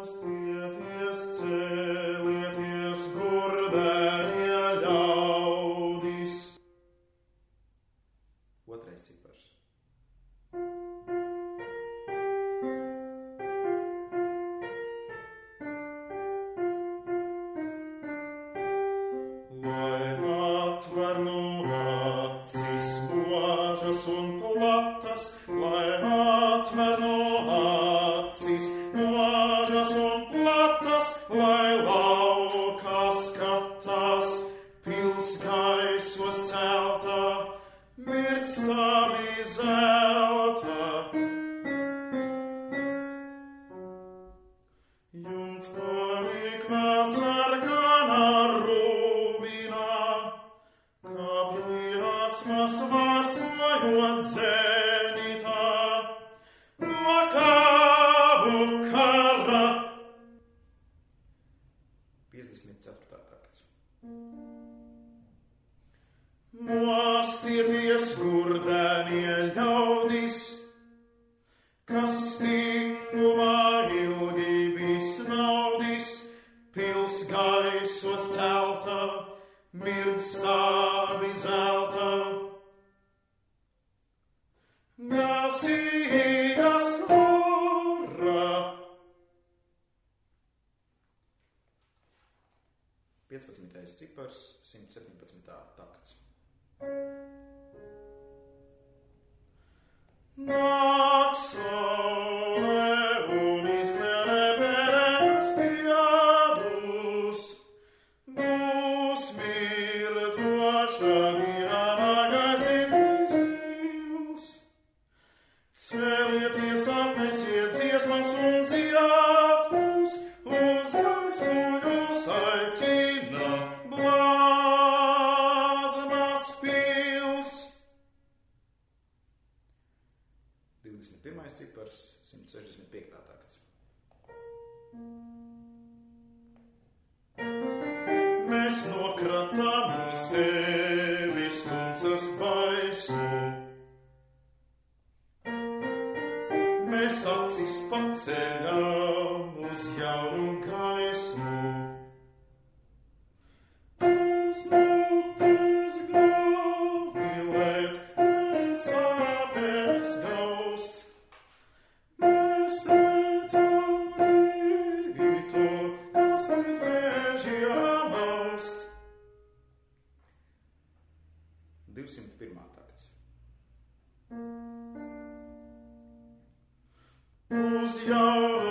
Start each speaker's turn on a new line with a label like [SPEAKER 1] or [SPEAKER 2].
[SPEAKER 1] Mostieties, celieties, gurdenie ļaudis. Otrais cipars. Lai atver nu acis možas un platas, lai atver nu acis možas un platas, lai laukā skatās pils gaisos celtā, mirstami zelta. Junt parikmē sarkanā rubinā, kāpjās masvārs mojot zenitā, no kāvu kara. 54. takts. Mostieties, gurdenie ļaudis, kas stingumā ilgi bijis naudis, pils gaisos celta, mirdstāvi zelta. Gāsīgas ora. 15. cipars, 117. takts. Nāk saule un izkliedē pēdējos piedus, būs mirdzoša diena gaisītīs vīls. Celieties, atnesiet dziesmas un ziedus, uz gaismuļus aicina blāzmas pils. 21. cipars, 165. takts. Mēs nokratām sevi stumsas baismu, mēs acis paceļam uz jaunu gaismu. Mums mutes gavilēt, mēs sāpēs gaust, mēs redzam rītu, kas aiz mēžiem aust. 201. takts. Uz jaunu